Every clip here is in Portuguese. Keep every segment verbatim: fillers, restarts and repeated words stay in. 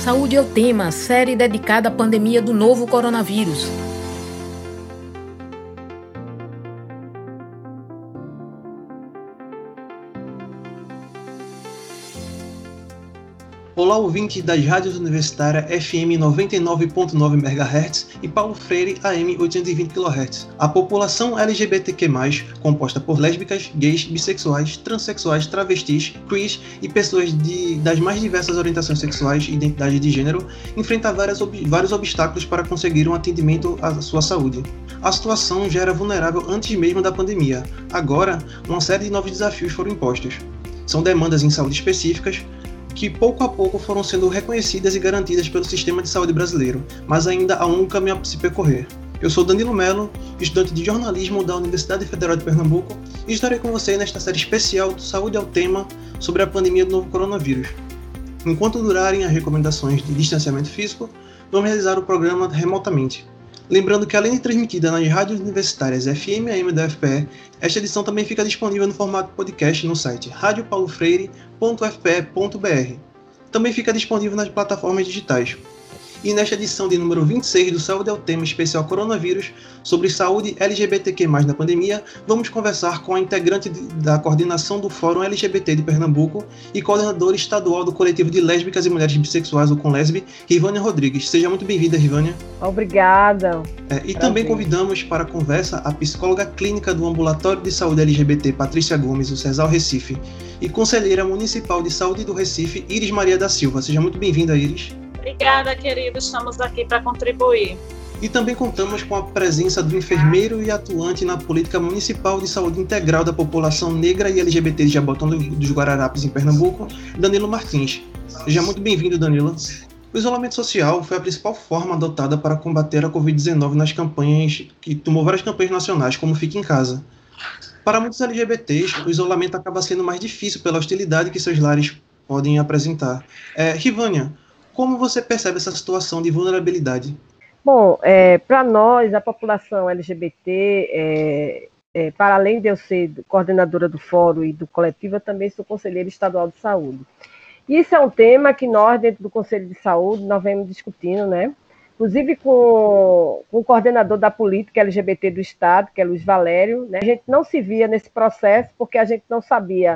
Saúde é o tema, série dedicada à pandemia do novo coronavírus. Olá, ouvintes das rádios universitárias F M noventa e nove ponto nove megahertz e Paulo Freire A M oitocentos e vinte quilohertz. A população L G B T Q mais, composta por lésbicas, gays, bissexuais, transexuais, travestis, queers e pessoas de, das mais diversas orientações sexuais e identidade de gênero, enfrenta várias, vários obstáculos para conseguir um atendimento à sua saúde. A situação já era vulnerável antes mesmo da pandemia. Agora, uma série de novos desafios foram impostos. São demandas em saúde específicas, que pouco a pouco foram sendo reconhecidas e garantidas pelo sistema de saúde brasileiro, mas ainda há um longo caminho a se percorrer. Eu sou Danilo Melo, estudante de jornalismo da Universidade Federal de Pernambuco, e estarei com você nesta série especial do Saúde é o Tema sobre a pandemia do novo coronavírus. Enquanto durarem as recomendações de distanciamento físico, vamos realizar o programa remotamente. Lembrando que, além de transmitida nas rádios universitárias F M e A M da U F P E, esta edição também fica disponível no formato podcast no site radio paulo freire ponto f p e ponto b r. Também fica disponível nas plataformas digitais. E nesta edição de número vinte e seis do Saúde é o Tema especial Coronavírus, sobre saúde L G B T Q mais, na pandemia, vamos conversar com a integrante da coordenação do Fórum L G B T de Pernambuco e coordenadora estadual do coletivo de lésbicas e mulheres bissexuais, o Conlesb, Rivânia Rodrigues. Seja muito bem-vinda, Rivânia. Obrigada. É, e Prazer. Também convidamos para a conversa a psicóloga clínica do Ambulatório de Saúde L G B T, Patrícia Gomes, o CESAL Recife, e conselheira municipal de saúde do Recife, Iris Maria da Silva. Seja muito bem-vinda, Iris. Obrigada, querido. Estamos aqui para contribuir. E também contamos com a presença do enfermeiro e atuante na política municipal de saúde integral da população negra e L G B T de Jabotão dos Guararapes, em Pernambuco, Danilo Martins. Seja muito bem-vindo, Danilo. O isolamento social foi a principal forma adotada para combater a covid dezenove nas campanhas, que tomou várias campanhas nacionais, como Fique em Casa. Para muitos L G B Ts, o isolamento acaba sendo mais difícil pela hostilidade que seus lares podem apresentar. É, Rivânia, como você percebe essa situação de vulnerabilidade? Bom, é, para nós, a população L G B T, é, é, para além de eu ser coordenadora do fórum e do coletivo, eu também sou conselheira estadual de saúde. Isso é um tema que nós, dentro do Conselho de Saúde, nós vemos discutindo, né? Inclusive com, com o coordenador da política L G B T do Estado, que é Luiz Valério, né? A gente não se via nesse processo porque a gente não sabia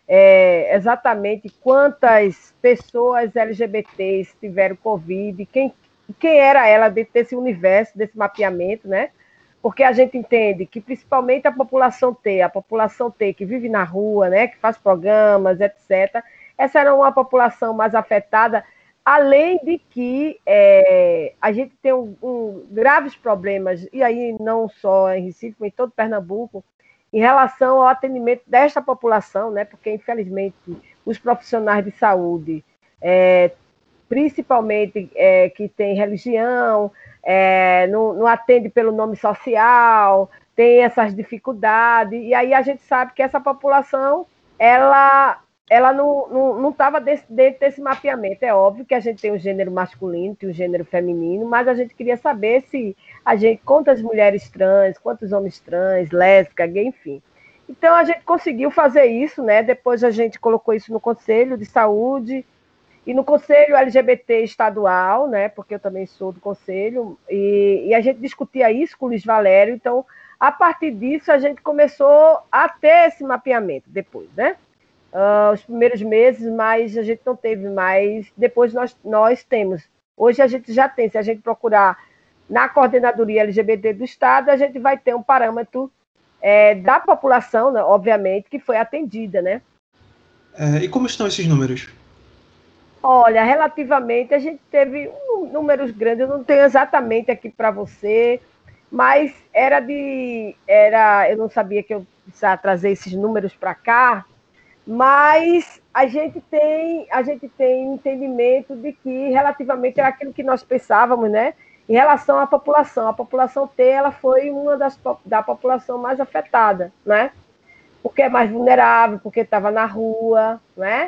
É, exatamente quantas pessoas L G B Ts tiveram Covid, quem, quem era ela dentro desse universo, desse mapeamento, né? Porque a gente entende que principalmente a população T, a população T que vive na rua, né, que faz programas, etcétera, essa era uma população mais afetada, além de que é, a gente tem um, um, graves problemas, e aí não só em Recife, mas em todo Pernambuco, em relação ao atendimento desta população, né, porque, infelizmente, os profissionais de saúde, é, principalmente é, que têm religião, é, não, não atende pelo nome social, tem essas dificuldades, e aí a gente sabe que essa população, ela, ela não estava dentro desse mapeamento. É óbvio que a gente tem o gênero masculino, tem o gênero feminino, mas a gente queria saber se a gente, quantas mulheres trans, quantos homens trans, lésbica, gay, enfim. Então, a gente conseguiu fazer isso, né? Depois a gente colocou isso no Conselho de Saúde e no Conselho L G B T estadual, né? Porque eu também sou do Conselho, e, e a gente discutia isso com o Luiz Valério. Então, a partir disso, a gente começou a ter esse mapeamento depois, né? Uh, os primeiros meses, mas a gente não teve mais. Depois nós, nós temos. Hoje a gente já tem, se a gente procurar na coordenadoria L G B T do Estado, a gente vai ter um parâmetro é, da população, né, obviamente, que foi atendida, né? É, e como estão esses números? Olha, relativamente, a gente teve um, números grandes, eu não tenho exatamente aqui para você, mas era de... Era, eu não sabia que eu precisava trazer esses números para cá, mas a gente tem, a gente tem entendimento de que relativamente era aquilo que nós pensávamos, né? Em relação à população, a população T, ela foi uma das da população mais afetada, né? Porque é mais vulnerável, porque estava na rua, né?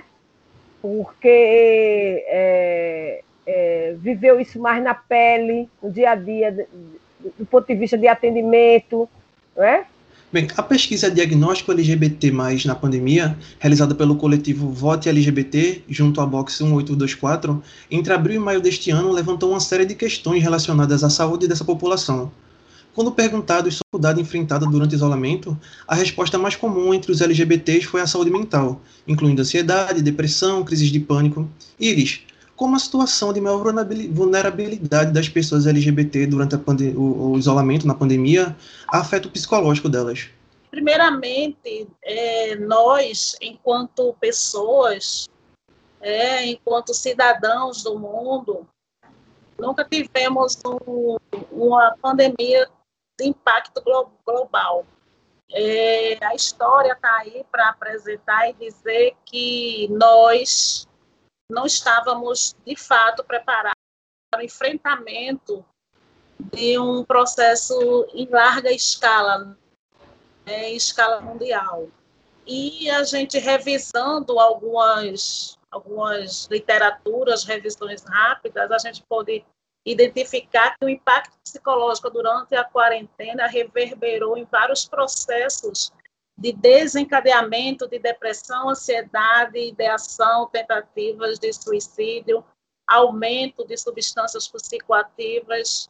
Porque é, é, viveu isso mais na pele, no dia a dia, do, do ponto de vista de atendimento, né? Bem, a pesquisa Diagnóstico L G B T mais, na pandemia, realizada pelo coletivo Vote L G B T, junto à Box um oito dois quatro, entre abril e maio deste ano, levantou uma série de questões relacionadas à saúde dessa população. Quando perguntados sobre a dificuldade enfrentada durante o isolamento, a resposta mais comum entre os L G B Ts foi a saúde mental, incluindo ansiedade, depressão, crises de pânico. Iris, como a situação de maior vulnerabilidade das pessoas L G B T durante a pande- o, o isolamento na pandemia afeta o psicológico delas? Primeiramente, é, nós, enquanto pessoas, é, enquanto cidadãos do mundo, nunca tivemos um, uma pandemia de impacto glo- global. É, a história está aí para apresentar e dizer que nós não estávamos, de fato, preparados para o enfrentamento de um processo em larga escala, né, em escala mundial. E a gente revisando algumas, algumas literaturas, revisões rápidas, a gente pode identificar que o impacto psicológico durante a quarentena reverberou em vários processos de desencadeamento de depressão, ansiedade, ideação, tentativas de suicídio, aumento de substâncias psicoativas,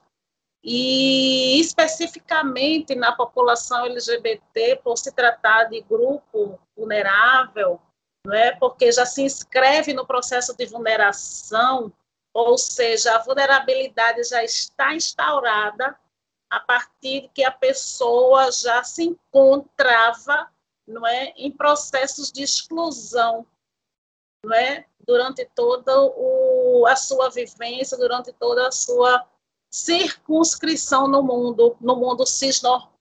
e especificamente na população L G B T, por se tratar de grupo vulnerável, não é? Porque já se inscreve no processo de vulneração, ou seja, a vulnerabilidade já está instaurada a partir que a pessoa já se encontrava, não é, em processos de exclusão, não é, durante toda o, a sua vivência, durante toda a sua circunscrição no mundo, no mundo cis,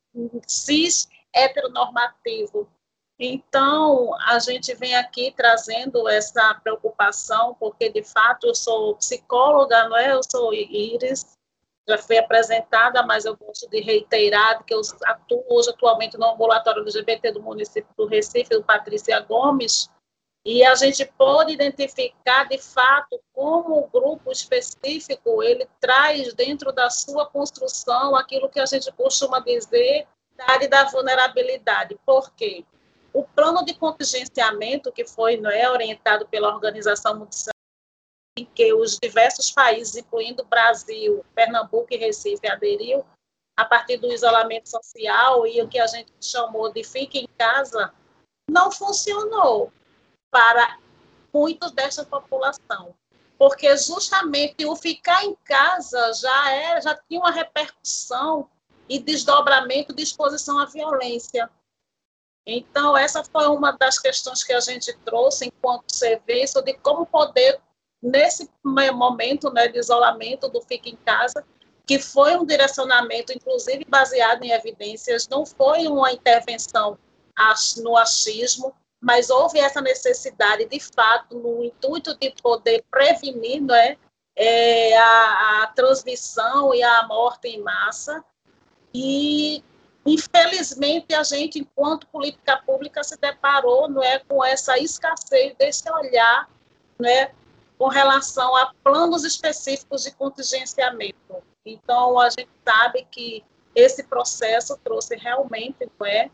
cis heteronormativo. Então, a gente vem aqui trazendo essa preocupação, porque, de fato, eu sou psicóloga, não é? Eu sou Iris, já fui apresentada, mas eu gosto de reiterar que eu atuo hoje atualmente no ambulatório L G B T do município do Recife, do Patrícia Gomes, e a gente pode identificar, de fato, como o grupo específico ele traz dentro da sua construção aquilo que a gente costuma dizer da área da vulnerabilidade. Por quê? O plano de contingenciamento que foi, não é, orientado pela Organização Mundial, em que os diversos países, incluindo Brasil, Pernambuco e Recife, aderiu a partir do isolamento social e o que a gente chamou de fique em casa, não funcionou para muitos dessa população, porque justamente o ficar em casa já, é, já tinha uma repercussão e desdobramento de exposição à violência. Então, essa foi uma das questões que a gente trouxe enquanto serviço, de como poder, nesse momento, né, de isolamento do Fique em Casa, que foi um direcionamento, inclusive, baseado em evidências, não foi uma intervenção no achismo, mas houve essa necessidade, de fato, no intuito de poder prevenir, não é, é, a, a transmissão e a morte em massa. E, infelizmente, a gente, enquanto política pública, se deparou, não é, com essa escassez desse olhar, não é, com relação a planos específicos de contingenciamento. Então, a gente sabe que esse processo trouxe realmente, não é,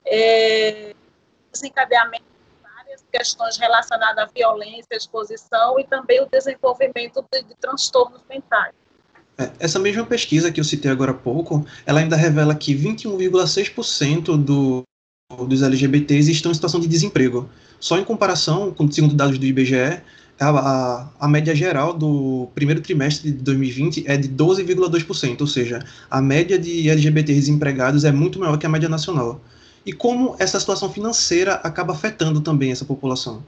é desencadeamento de várias questões relacionadas à violência, exposição e também o desenvolvimento de, de transtornos mentais. É, essa mesma pesquisa que eu citei agora há pouco, ela ainda revela que vinte e um vírgula seis por cento do, dos L G B Ts estão em situação de desemprego. Só em comparação, com, segundo dados do I B G E, a, a, a média geral do primeiro trimestre de dois mil e vinte é de doze vírgula dois por cento, ou seja, a média de L G B Ts desempregados é muito maior que a média nacional. E como essa situação financeira acaba afetando também essa população?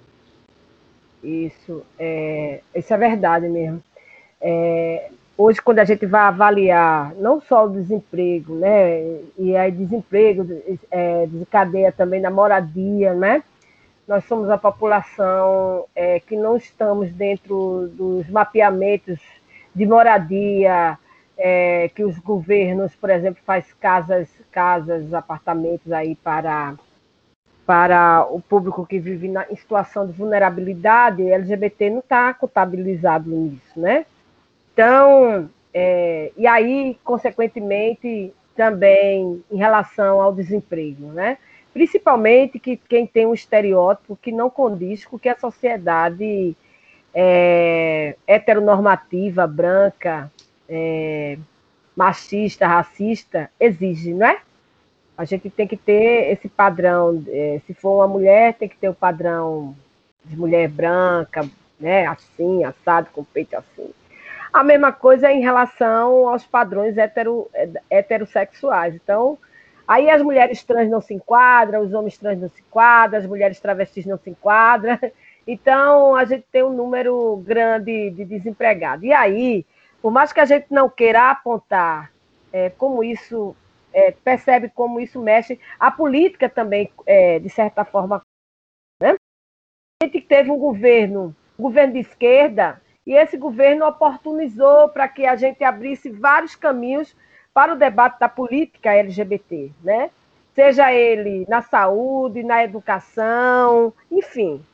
Isso é, isso é verdade mesmo. É, hoje, quando a gente vai avaliar não só o desemprego, né, e aí desemprego é, desencadeia também na moradia, né? Nós somos a população é, que não estamos dentro dos mapeamentos de moradia, é, que os governos, por exemplo, faz casas, casas, apartamentos aí para, para o público que vive na, em situação de vulnerabilidade. L G B T não está contabilizado nisso, né? Então, é, e aí, consequentemente, também em relação ao desemprego, né? Principalmente que quem tem um estereótipo que não condiz com o que a sociedade é, heteronormativa, branca, é, machista, racista, exige, não é? A gente tem que ter esse padrão, é, se for uma mulher, tem que ter o padrão de mulher branca, né? Assim, assado, com peito assim. A mesma coisa em relação aos padrões hetero, heterossexuais. Então, aí as mulheres trans não se enquadram, os homens trans não se enquadram, as mulheres travestis não se enquadram. Então, a gente tem um número grande de desempregados. E aí, por mais que a gente não queira apontar é, como isso, é, percebe como isso mexe, a política também, é, de certa forma, né? A gente teve um governo, um governo de esquerda, e esse governo oportunizou para que a gente abrisse vários caminhos para o debate da política L G B T, né? Seja ele na saúde, na educação, enfim.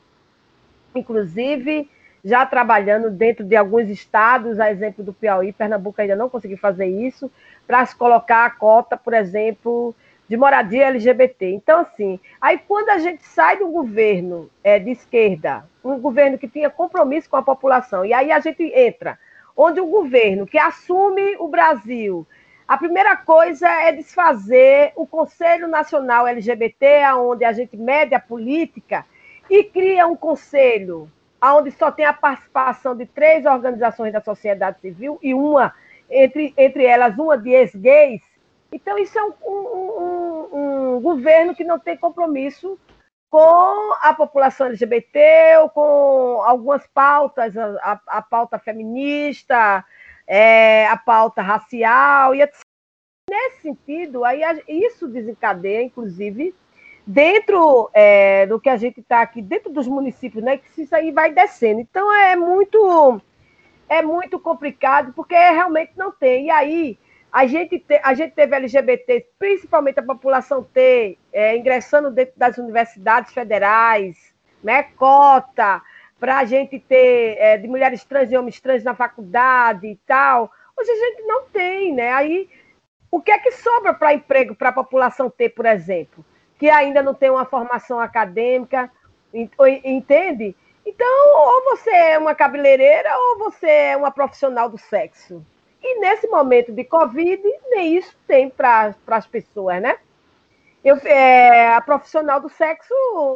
Inclusive, já trabalhando dentro de alguns estados, a exemplo do Piauí, Pernambuco ainda não conseguiu fazer isso, para se colocar a cota, por exemplo, de moradia L G B T. Então, assim, aí quando a gente sai do governo é, de esquerda, um governo que tinha compromisso com a população, e aí a gente entra, onde um governo que assume o Brasil, a primeira coisa é desfazer o Conselho Nacional L G B T, onde a gente mede a política, e cria um conselho onde só tem a participação de três organizações da sociedade civil, e uma, entre, entre elas, uma de ex-gays. Então, isso é um, um, um, um governo que não tem compromisso com a população L G B T ou com algumas pautas, a, a, a pauta feminista, é, a pauta racial, e etcétera. Nesse sentido, aí, isso desencadeia, inclusive, dentro é, do que a gente está aqui, dentro dos municípios, né, que isso aí vai descendo. Então, é muito, é muito complicado, porque realmente não tem. E aí, A gente, te, a gente teve L G B T, principalmente a população T, é, ingressando dentro das universidades federais, né, cota, para a gente ter é, de mulheres trans e homens trans na faculdade e tal. Hoje a gente não tem, né? Aí, o que é que sobra para emprego para a população T, por exemplo? Que ainda não tem uma formação acadêmica, entende? Então, ou você é uma cabeleireira ou você é uma profissional do sexo. E nesse momento de Covid, nem isso tem para as pessoas, né? Eu, é, a profissional do sexo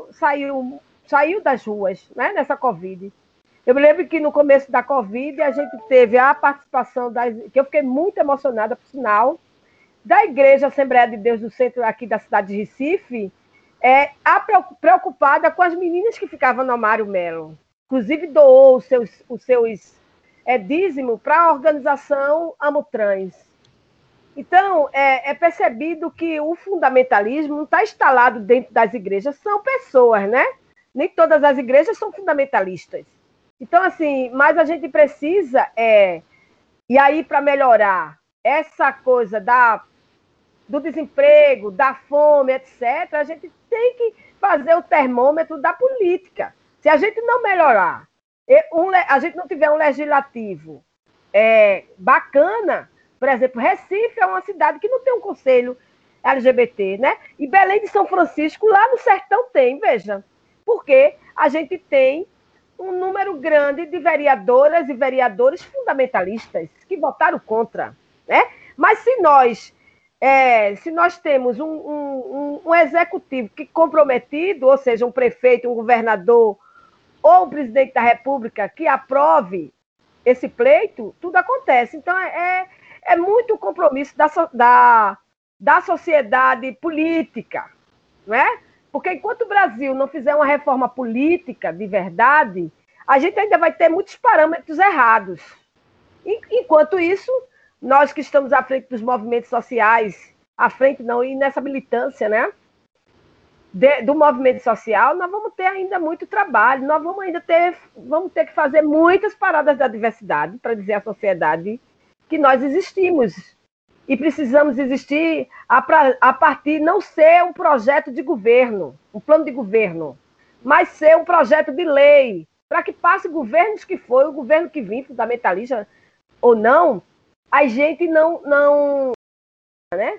saiu, saiu das ruas, né, nessa Covid. Eu me lembro que no começo da Covid a gente teve a participação, das, que eu fiquei muito emocionada, por sinal, da Igreja Assembleia de Deus do Centro aqui da cidade de Recife, é, a, preocupada com as meninas que ficavam no Mário Melo. Inclusive doou os seus... Os seus é dízimo para a organização Amotrans. Então, é, é percebido que o fundamentalismo não está instalado dentro das igrejas, são pessoas, né? Nem todas as igrejas são fundamentalistas. Então, assim, mas a gente precisa, é, e aí para melhorar essa coisa da, do desemprego, da fome, etcétera, a gente tem que fazer o termômetro da política. Se a gente não melhorar, Um, a gente não tiver um legislativo é, bacana, por exemplo, Recife é uma cidade que não tem um conselho L G B T, né? E Belém de São Francisco, lá no sertão tem, veja, porque a gente tem um número grande de vereadoras e vereadores fundamentalistas que votaram contra, né? Mas se nós, é, se nós temos um, um, um executivo que comprometido, ou seja, um prefeito, um governador, ou o presidente da República que aprove esse pleito, tudo acontece. Então, é, é muito compromisso da, da, da sociedade política, não é? Porque enquanto o Brasil não fizer uma reforma política de verdade, a gente ainda vai ter muitos parâmetros errados. Enquanto isso, nós que estamos à frente dos movimentos sociais, à frente não, e nessa militância, né? De, do movimento social, nós vamos ter ainda muito trabalho, nós vamos ainda ter, vamos ter que fazer muitas paradas da diversidade para dizer à sociedade que nós existimos e precisamos existir a, pra, a partir não ser um projeto de governo, um plano de governo, mas ser um projeto de lei, para que passe governos que for, o governo que vir, fundamentalista ou não, a gente não, não, né?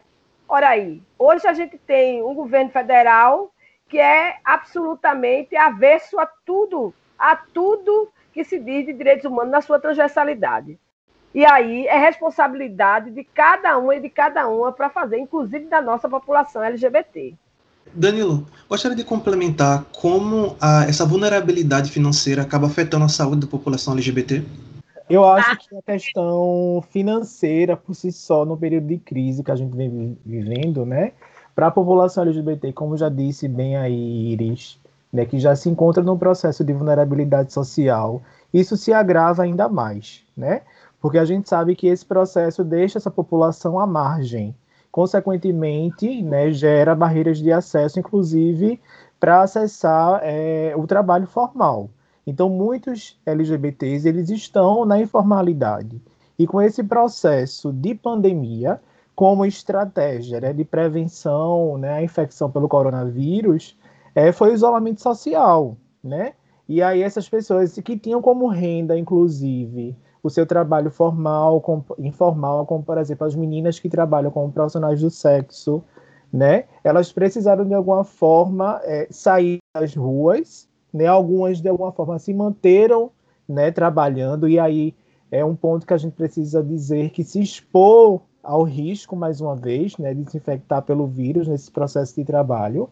Ora aí, hoje a gente tem um governo federal que é absolutamente avesso a tudo, a tudo que se diz de direitos humanos na sua transversalidade. E aí é responsabilidade de cada um e de cada uma para fazer, inclusive da nossa população L G B T. Danilo, gostaria de complementar como a, essa vulnerabilidade financeira acaba afetando a saúde da população L G B T? Eu acho que a questão financeira, por si só, no período de crise que a gente vem vivendo, né, para a população L G B T, como já disse bem aí Iris, né, que já se encontra num processo de vulnerabilidade social, isso se agrava ainda mais, né, porque a gente sabe que esse processo deixa essa população à margem. Consequentemente, né, gera barreiras de acesso, inclusive, para acessar é, o trabalho formal. Então, muitos L G B Ts eles estão na informalidade. E com esse processo de pandemia, como estratégia, né, de prevenção, né, à infecção pelo coronavírus, é, foi o isolamento social, né? E aí essas pessoas que tinham como renda, inclusive, o seu trabalho formal, com, informal, como, por exemplo, as meninas que trabalham como profissionais do sexo, né? Elas precisaram, de alguma forma, é, sair das ruas, né? Algumas, de alguma forma, se manteram, né, trabalhando, e aí é um ponto que a gente precisa dizer que se expor ao risco, mais uma vez, né, de se infectar pelo vírus nesse processo de trabalho,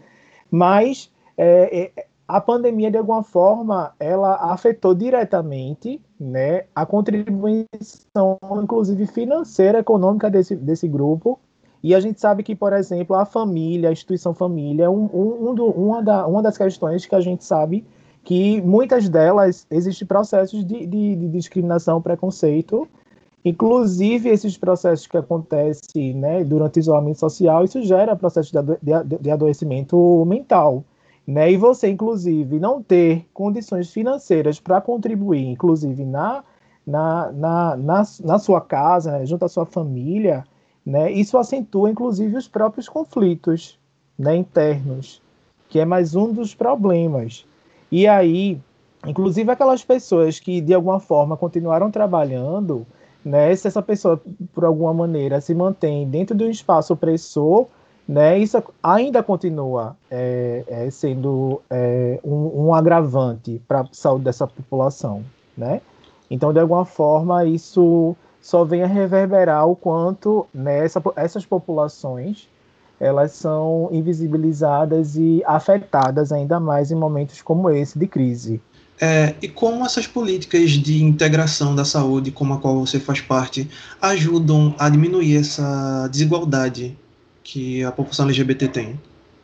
mas é, é, a pandemia, de alguma forma, ela afetou diretamente, né, a contribuição, inclusive financeira, econômica desse, desse grupo. E a gente sabe que, por exemplo, a família, a instituição família, um, um, um do, uma, da, uma das questões que a gente sabe que muitas delas existem processos de, de, de discriminação, preconceito, inclusive esses processos que acontecem, né, durante o isolamento social, isso gera processo de, ado de, de adoecimento mental. Né? E você, inclusive, não ter condições financeiras para contribuir, inclusive na, na, na, na, na sua casa, né, junto à sua família, né, isso acentua, inclusive, os próprios conflitos, né, internos, que é mais um dos problemas. E aí, inclusive aquelas pessoas que, de alguma forma, continuaram trabalhando, né, se essa pessoa, por alguma maneira, se mantém dentro de um espaço opressor, né, isso ainda continua é, é, sendo é, um, um agravante para a saúde dessa população, né? Então, de alguma forma, isso só vem a reverberar o quanto, né, essa, essas populações elas são invisibilizadas e afetadas ainda mais em momentos como esse de crise. É, e como essas políticas de integração da saúde, como a qual você faz parte, ajudam a diminuir essa desigualdade que a população L G B T tem?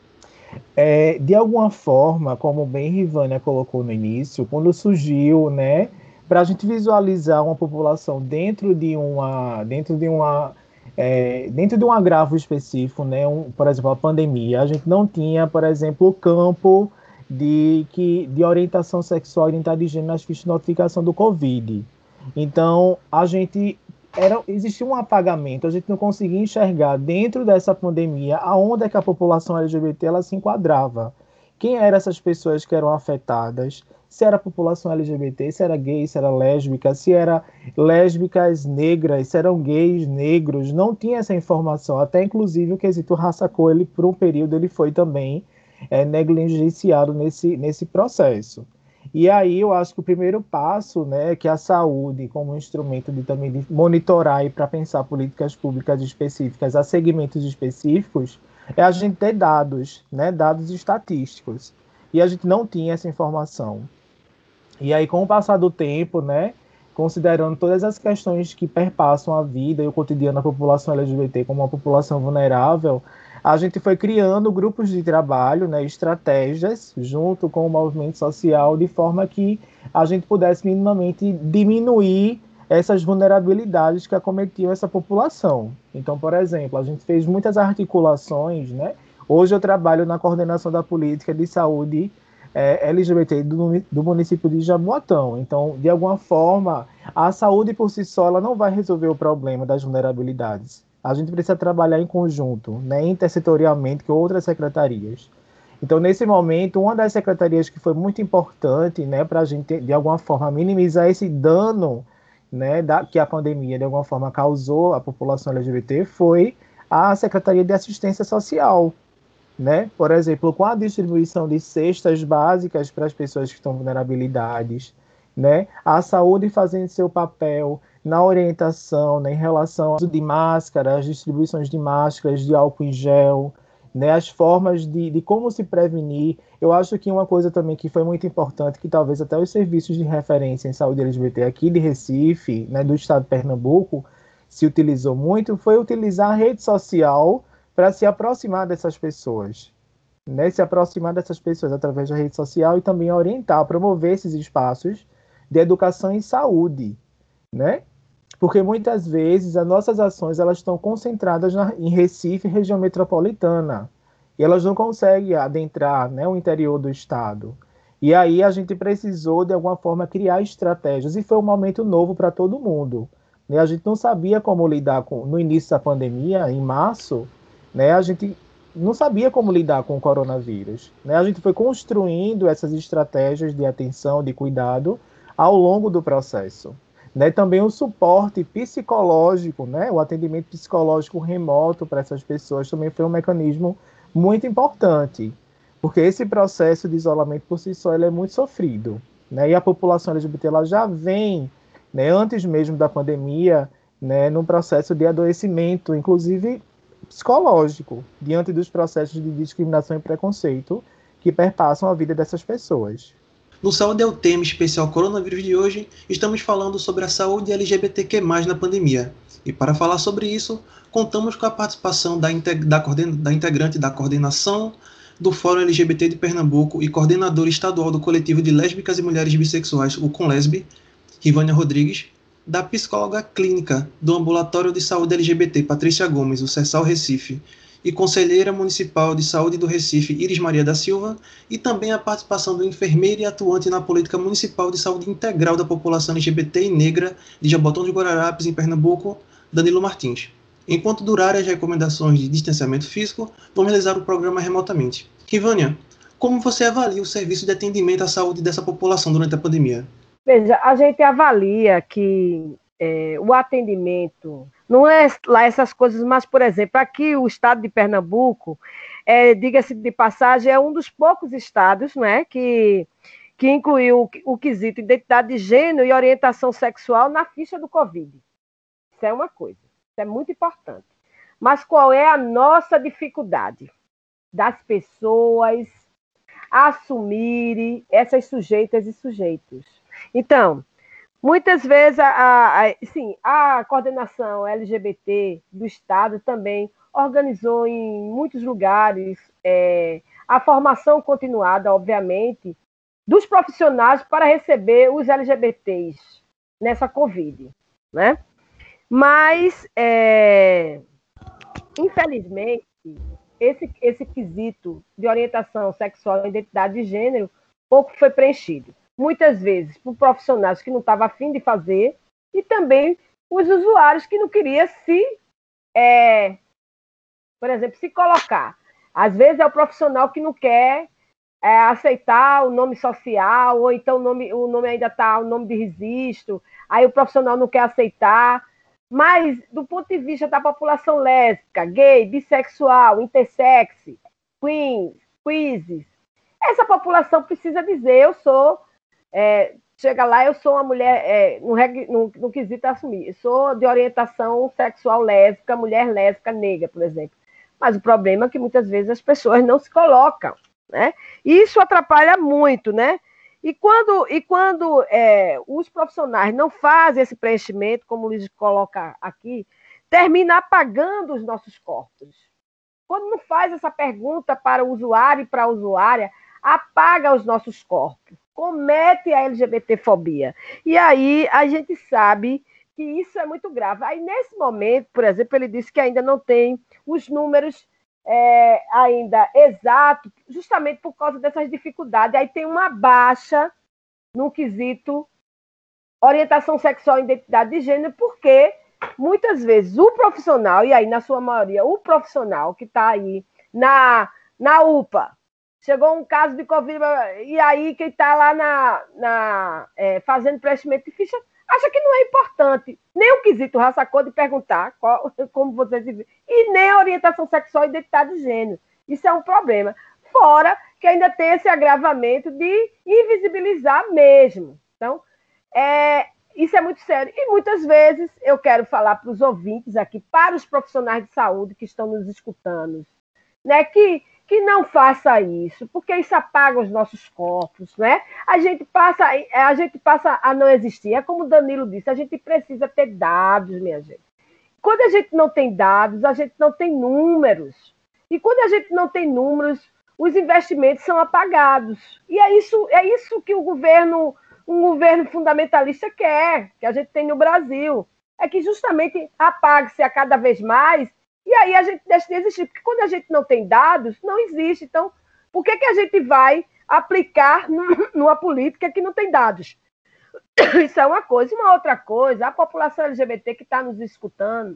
É, de alguma forma, como bem Rivânia colocou no início, quando surgiu, né, para a gente visualizar uma população dentro de uma, dentro de uma, é, dentro de um agravo específico, né, um, por exemplo, a pandemia, a gente não tinha, por exemplo, o campo de, que, de orientação sexual e identidade de gênero nas fichas de notificação do Covid. Então, a gente Era, existia um apagamento, a gente não conseguia enxergar dentro dessa pandemia aonde é que a população L G B T ela se enquadrava. Quem eram essas pessoas que eram afetadas? Se era a população L G B T, se era gay, se era lésbica, se era lésbicas negras, se eram gays negros, não tinha essa informação. Até inclusive o quesito raça cor, ele por um período ele foi também é, negligenciado nesse, nesse processo. E aí eu acho que o primeiro passo, né, que a saúde, como um instrumento de também de monitorar e para pensar políticas públicas específicas a segmentos específicos, é a gente ter dados, né, dados estatísticos. E a gente não tinha essa informação. E aí, com o passar do tempo, né, considerando todas as questões que perpassam a vida e o cotidiano da população L G B T como uma população vulnerável, a gente foi criando grupos de trabalho, né, estratégias, junto com o movimento social, de forma que a gente pudesse minimamente diminuir essas vulnerabilidades que acometiam essa população. Então, por exemplo, a gente fez muitas articulações, né? Hoje eu trabalho na coordenação da política de saúde é, L G B T do, do município de Jaboatão. Então, de alguma forma, a saúde por si só ela não vai resolver o problema das vulnerabilidades. A gente precisa trabalhar em conjunto, né, intersetorialmente com outras secretarias. Então, nesse momento, uma das secretarias que foi muito importante, né, para a gente, de alguma forma, minimizar esse dano, né, da, que a pandemia, de alguma forma, causou à população L G B T, foi à Secretaria de Assistência Social, né? Por exemplo, com a distribuição de cestas básicas para as pessoas que estão em vulnerabilidades, né? A saúde fazendo seu papel na orientação, né, em relação ao uso de máscaras, distribuições de máscaras, de álcool em gel, né, as formas de, de como se prevenir. Eu acho que uma coisa também que foi muito importante, que talvez até os serviços de referência em saúde L G B T aqui de Recife, né, do estado de Pernambuco, se utilizou muito, foi utilizar a rede social para se aproximar dessas pessoas, né, se aproximar dessas pessoas através da rede social e também orientar, promover esses espaços de educação em saúde, né? Porque muitas vezes as nossas ações elas estão concentradas na, em Recife, região metropolitana, e elas não conseguem adentrar, né, o interior do estado. E aí a gente precisou, de alguma forma, criar estratégias, e foi um momento novo para todo mundo, né? A gente não sabia como lidar com, no início da pandemia, em março, né, a gente não sabia como lidar com o coronavírus, né? A gente foi construindo essas estratégias de atenção, de cuidado, ao longo do processo. Né, também o suporte psicológico, né, o atendimento psicológico remoto para essas pessoas também foi um mecanismo muito importante, porque esse processo de isolamento por si só ele é muito sofrido, né, e a população L G B T ela já vem, né, antes mesmo da pandemia, né, num processo de adoecimento, inclusive psicológico, diante dos processos de discriminação e preconceito que perpassam a vida dessas pessoas. No Saúde é o Tema especial Coronavírus de hoje, estamos falando sobre a saúde L G B T Q mais, na pandemia. E para falar sobre isso, contamos com a participação da, integ- da, coorden- da integrante da coordenação do Fórum L G B T de Pernambuco e coordenadora estadual do coletivo de lésbicas e mulheres bissexuais, o Conlesb, Rivânia Rodrigues, da psicóloga clínica do Ambulatório de Saúde L G B T, Patrícia Gomes, o CESAL Recife, e conselheira municipal de saúde do Recife, Iris Maria da Silva, e também a participação do enfermeiro e atuante na política municipal de saúde integral da população L G B T e negra de Jabotão de Guararapes, em Pernambuco, Danilo Martins. Enquanto durarem as recomendações de distanciamento físico, vamos realizar o programa remotamente. Rivânia, como você avalia o serviço de atendimento à saúde dessa população durante a pandemia? Veja, a gente avalia que é, o atendimento não é lá essas coisas, mas, por exemplo, aqui o estado de Pernambuco, é, diga-se de passagem, é um dos poucos estados, né, que, que incluiu o, o quesito identidade de gênero e orientação sexual na ficha do Covid. Isso é uma coisa, isso é muito importante. Mas qual é a nossa dificuldade? Das pessoas assumirem essas sujeitas e sujeitos. Então, muitas vezes, a, a, a, sim, a coordenação L G B T do Estado também organizou em muitos lugares é, a formação continuada, obviamente, dos profissionais para receber os L G B Ts nessa Covid, né? Mas, é, infelizmente, esse, esse quesito de orientação sexual e identidade de gênero pouco foi preenchido. Muitas vezes por profissionais que não estavam a fim de fazer e também os usuários que não queriam se, é, por exemplo, se colocar. Às vezes é o profissional que não quer é, aceitar o nome social, ou então o nome, o nome ainda está o nome de registro, aí o profissional não quer aceitar. Mas, do ponto de vista da população lésbica, gay, bissexual, intersex, queens, quizzes, essa população precisa dizer, eu sou... É, chega lá, eu sou uma mulher, é, no, no, no quesito assumir, eu sou de orientação sexual lésbica, mulher lésbica negra, por exemplo. Mas o problema é que muitas vezes as pessoas não se colocam, né? E isso atrapalha muito, né? E quando, e quando é, os profissionais não fazem esse preenchimento, como o Luiz coloca aqui, termina apagando os nossos corpos. Quando não faz essa pergunta para o usuário e para a usuária, apaga os nossos corpos, comete a LGBTfobia. E aí a gente sabe que isso é muito grave. Aí, nesse momento, por exemplo, ele disse que ainda não tem os números é, ainda exatos, justamente por causa dessas dificuldades. Aí tem uma baixa no quesito orientação sexual e identidade de gênero, porque muitas vezes o profissional, e aí na sua maioria o profissional que está aí na, na U P A, chegou um caso de Covid, e aí quem está lá na, na, é, fazendo preenchimento de ficha acha que não é importante. importante, nem o quesito raça, cor de perguntar qual, como você se vê, e nem a orientação sexual e identidade de gênero. Isso é um problema. Fora que ainda tem esse agravamento de invisibilizar mesmo. Então, é, isso é muito sério. E muitas vezes eu quero falar para os ouvintes aqui, para os profissionais de saúde que estão nos escutando, né, que, que não faça isso, porque isso apaga os nossos corpos, né? A gente passa, a gente passa a não existir. É como o Danilo disse, a gente precisa ter dados, minha gente. Quando a gente não tem dados, a gente não tem números. E quando a gente não tem números, os investimentos são apagados. E é isso, é isso que o governo, um governo fundamentalista quer, que a gente tem no Brasil. É que justamente apague-se a cada vez mais, e aí a gente deixa de existir. Porque quando a gente não tem dados, não existe. Então, por que, que a gente vai aplicar numa política que não tem dados? Isso é uma coisa. E uma outra coisa, a população L G B T que está nos escutando,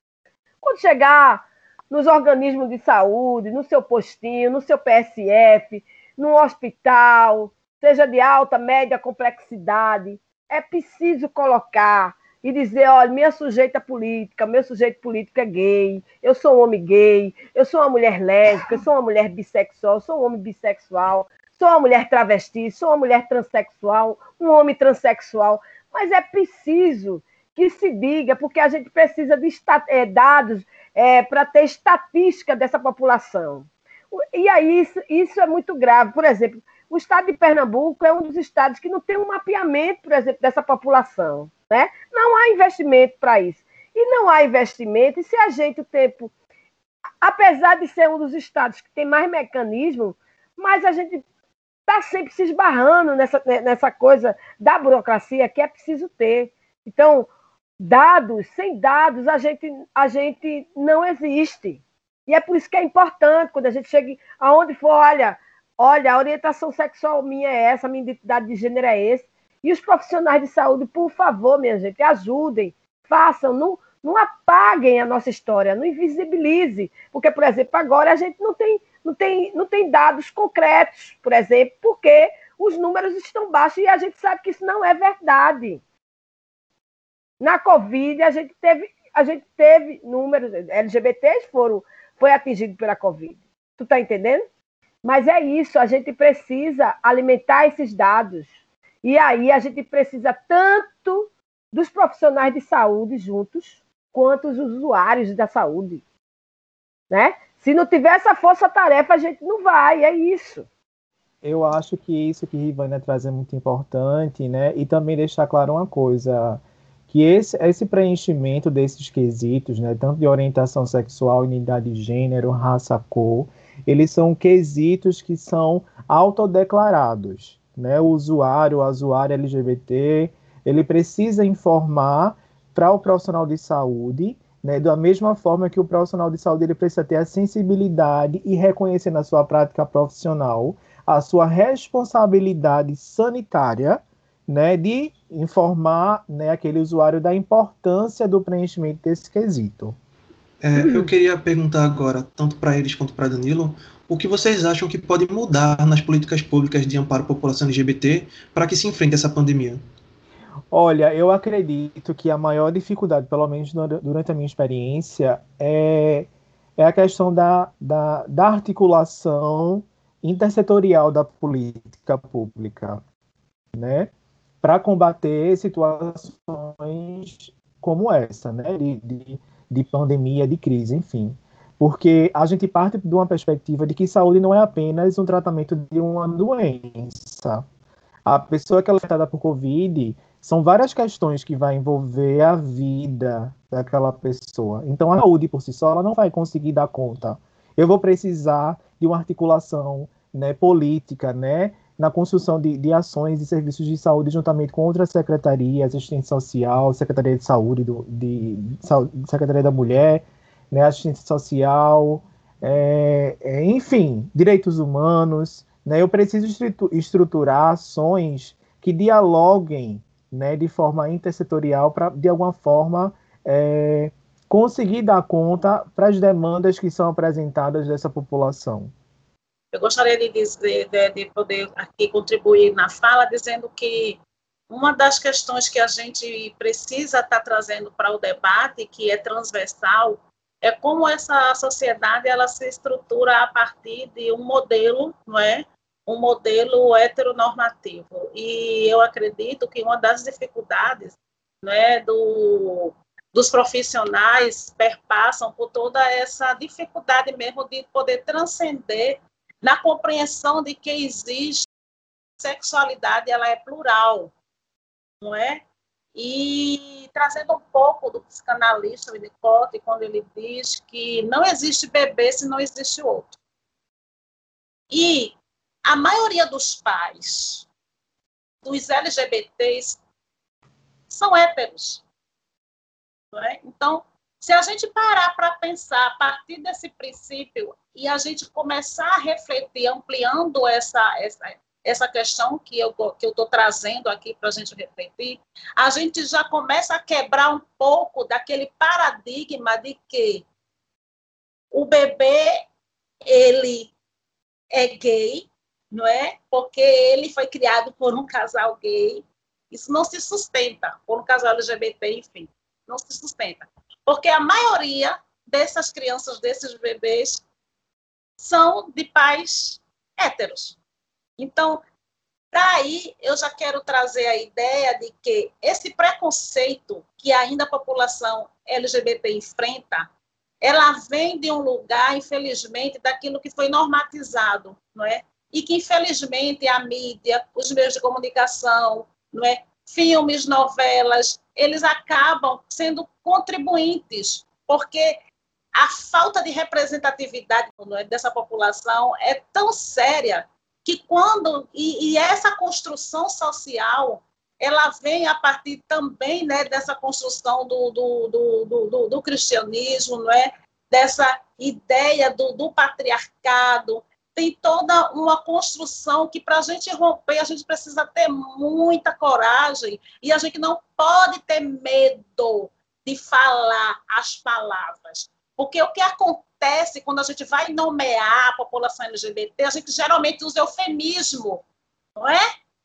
quando chegar nos organismos de saúde, no seu postinho, no seu P S F, no hospital, seja de alta, média complexidade, é preciso colocar e dizer, olha, minha sujeita política, meu sujeito político é gay, eu sou um homem gay, eu sou uma mulher lésbica, eu sou uma mulher bissexual, eu sou um homem bissexual, sou uma mulher travesti, sou uma mulher transexual, um homem transexual, mas é preciso que se diga, porque a gente precisa de é, dados é, para ter estatística dessa população. E aí isso, isso é muito grave. Por exemplo, o estado de Pernambuco é um dos estados que não tem um mapeamento, por exemplo, dessa população, né? Não há investimento para isso. E não há investimento, e se a gente, o tempo, apesar de ser um dos estados que tem mais mecanismo, mas a gente está sempre se esbarrando nessa, nessa coisa da burocracia que é preciso ter. Então, dados, sem dados, a gente, a gente não existe. E é por isso que é importante, quando a gente chega aonde for, olha, olha, a orientação sexual minha é essa, a minha identidade de gênero é esse. E os profissionais de saúde, por favor, minha gente, ajudem, façam, não, não apaguem a nossa história, não invisibilize. Porque, por exemplo, agora a gente não tem, não tem, não tem dados concretos, por exemplo, porque os números estão baixos e a gente sabe que isso não é verdade. Na Covid, a gente teve, a gente teve números, L G B Ts foram, foi atingido pela Covid. Tu tá entendendo? Mas é isso, a gente precisa alimentar esses dados. E aí a gente precisa tanto dos profissionais de saúde juntos, quanto os usuários da saúde. Né? Se não tiver essa força-tarefa, a gente não vai, é isso. Eu acho que isso que Rivânia traz é muito importante, né? E também deixar claro uma coisa, que esse, esse preenchimento desses quesitos, né, tanto de orientação sexual, identidade de gênero, raça, cor, eles são quesitos que são autodeclarados, né? O usuário, a usuária L G B T, ele precisa informar para o profissional de saúde, né, da mesma forma que o profissional de saúde ele precisa ter a sensibilidade e reconhecer na sua prática profissional a sua responsabilidade sanitária, né, de informar, né, aquele usuário da importância do preenchimento desse quesito. É, eu queria perguntar agora, tanto para eles quanto para Danilo, o que vocês acham que pode mudar nas políticas públicas de amparo à população L G B T para que se enfrente essa pandemia? Olha, eu acredito que a maior dificuldade, pelo menos durante a minha experiência, é, é a questão da, da, da articulação intersetorial da política pública, né? Para combater situações como essa, né? De, de, de pandemia, de crise, enfim. Porque a gente parte de uma perspectiva de que saúde não é apenas um tratamento de uma doença. A pessoa que é afetada por Covid, são várias questões que vai envolver a vida daquela pessoa. Então, a saúde por si só, ela não vai conseguir dar conta. Eu vou precisar de uma articulação, né, política, né, na construção de, de ações e serviços de saúde juntamente com outras secretarias, assistência social, Secretaria de Saúde, do, de, de Secretaria da Mulher, né, assistência social, é, é, enfim, direitos humanos, né, eu preciso estruturar ações que dialoguem, né, de forma intersetorial para, de alguma forma, é, conseguir dar conta para as demandas que são apresentadas dessa população. Eu gostaria de, dizer, de, de poder aqui contribuir na fala, dizendo que uma das questões que a gente precisa estar trazendo para o debate, que é transversal, é como essa sociedade ela se estrutura a partir de um modelo, não é? Um modelo heteronormativo. E eu acredito que uma das dificuldades, não é, do, dos profissionais perpassam por toda essa dificuldade mesmo de poder transcender na compreensão de que existe sexualidade, ela é plural, não é? E trazendo um pouco do psicanalista Winnicott, quando ele diz que não existe bebê se não existe outro. E a maioria dos pais dos L G B Ts são héteros, não é? Então, se a gente parar para pensar a partir desse princípio e a gente começar a refletir, ampliando essa, essa, essa questão que eu que eu estou trazendo aqui para a gente refletir, a gente já começa a quebrar um pouco daquele paradigma de que o bebê, ele é gay, não é? Porque ele foi criado por um casal gay. Isso não se sustenta, por um casal L G B T, enfim, não se sustenta. Porque a maioria dessas crianças, desses bebês, são de pais héteros. Então, daí eu já quero trazer a ideia de que esse preconceito que ainda a população L G B T enfrenta, ela vem de um lugar, infelizmente, daquilo que foi normatizado, não é? E que, infelizmente, a mídia, os meios de comunicação, não é? Filmes, novelas, eles acabam sendo contribuintes, porque a falta de representatividade, não é, dessa população é tão séria que quando... E, e essa construção social, ela vem a partir também, né, dessa construção do, do, do, do, do cristianismo, não é? Dessa ideia do, do patriarcado. Tem toda uma construção que, para a gente romper, a gente precisa ter muita coragem e a gente não pode ter medo de falar as palavras. Porque o que acontece quando a gente vai nomear a população L G B T, a gente geralmente usa eufemismo, não é?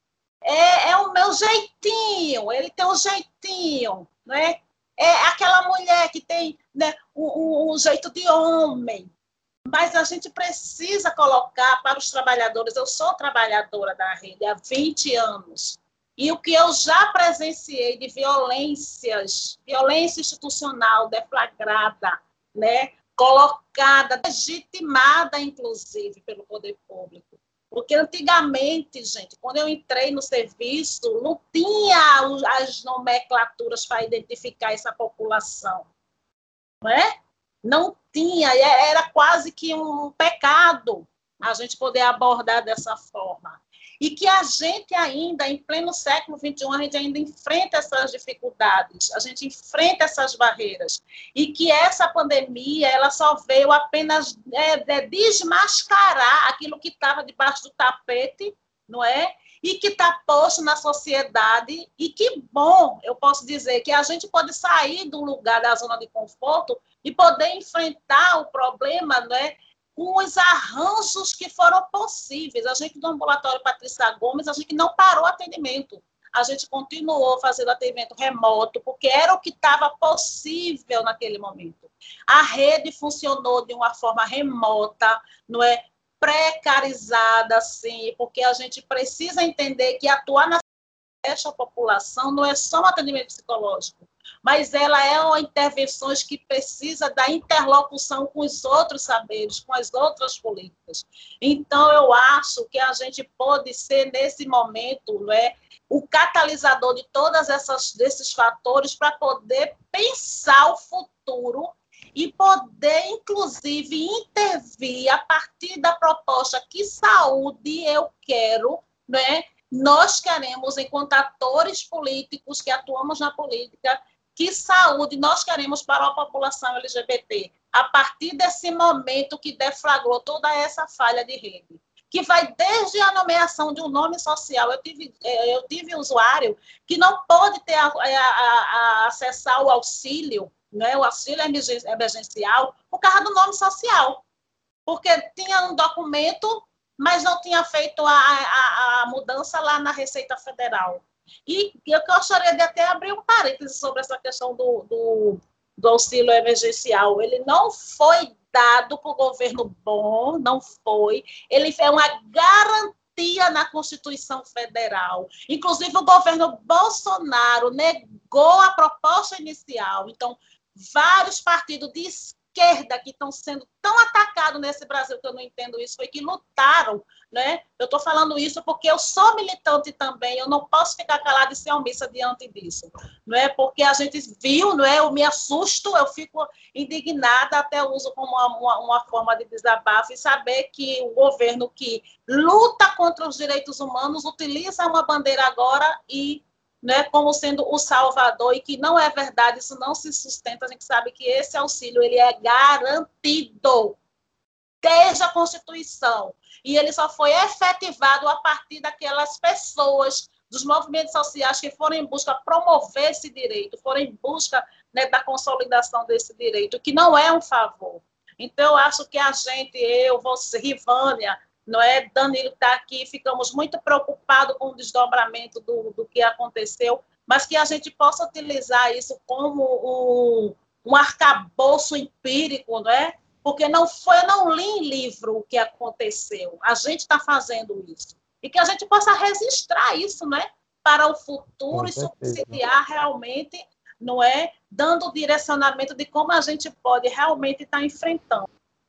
É, é o meu jeitinho, ele tem um jeitinho, não é? É aquela mulher que tem, né, um, um jeito de homem. Mas a gente precisa colocar para os trabalhadores. Eu sou trabalhadora da rede há vinte anos. E o que eu já presenciei de violências, violência institucional deflagrada, né, colocada, legitimada, inclusive, pelo poder público. Porque antigamente, gente, quando eu entrei no serviço, não tinha as nomenclaturas para identificar essa população. Não é? Não tinha, era quase que um pecado a gente poder abordar dessa forma. E que a gente ainda, em pleno século vinte e um, a gente ainda enfrenta essas dificuldades, a gente enfrenta essas barreiras. E que essa pandemia, ela só veio apenas é, é, desmascarar aquilo que estava debaixo do tapete, não é? E que está posto na sociedade. E que bom, eu posso dizer, que a gente pode sair do lugar da zona de conforto e poder enfrentar o problema, não é, com os arranjos que foram possíveis. A gente, no ambulatório Patrícia Gomes, a gente não parou o atendimento. A gente continuou fazendo atendimento remoto, porque era o que estava possível naquele momento. A rede funcionou de uma forma remota, não é, precarizada, sim, porque a gente precisa entender que atuar na essa população não é só um atendimento psicológico, mas ela é uma intervenção que precisa da interlocução com os outros saberes, com as outras políticas. Então, eu acho que a gente pode ser, nesse momento, não é, o catalisador de todos esses fatores para poder pensar o futuro e poder, inclusive, intervir a partir da proposta que saúde eu quero, não é? Nós queremos, enquanto atores políticos que atuamos na política, que saúde nós queremos para a população L G B T, a partir desse momento que deflagrou toda essa falha de rede, que vai desde a nomeação de um nome social. Eu tive, eu tive usuário que não pôde ter a, a, a acessar o auxílio, né, o auxílio emergencial, por causa do nome social, porque tinha um documento, mas não tinha feito a, a, a mudança lá na Receita Federal. E eu gostaria de até abrir um parêntese sobre essa questão do, do, do auxílio emergencial. Ele não foi dado por governo bom, não foi. Ele é uma garantia na Constituição Federal. Inclusive, o governo Bolsonaro negou a proposta inicial. Então, vários partidos de esquerda que estão sendo tão atacados nesse Brasil, que eu não entendo isso, foi que lutaram, né? Eu estou falando isso porque eu sou militante também, eu não posso ficar calada e ser omissa diante disso, não é? Porque a gente viu, não é? Eu me assusto, eu fico indignada, até uso como uma, uma, uma forma de desabafo, e saber que o governo que luta contra os direitos humanos utiliza uma bandeira agora e, né, como sendo o salvador, e que não é verdade, isso não se sustenta. A gente sabe que esse auxílio ele é garantido desde a Constituição, e ele só foi efetivado a partir daquelas pessoas, dos movimentos sociais que foram em busca de promover esse direito, foram em busca, né, da consolidação desse direito, que não é um favor. Então, eu acho que a gente, eu, você, Rivânia, não é? Danilo está aqui, ficamos muito preocupados com o desdobramento do, do que aconteceu, mas que a gente possa utilizar isso como um, um arcabouço empírico, não é? Porque não foi, eu não li em livro o que aconteceu, a gente está fazendo isso, e que a gente possa registrar isso, não é? Para o futuro e subsidiar realmente, não é? Dando o direcionamento de como a gente pode realmente estar enfrentando.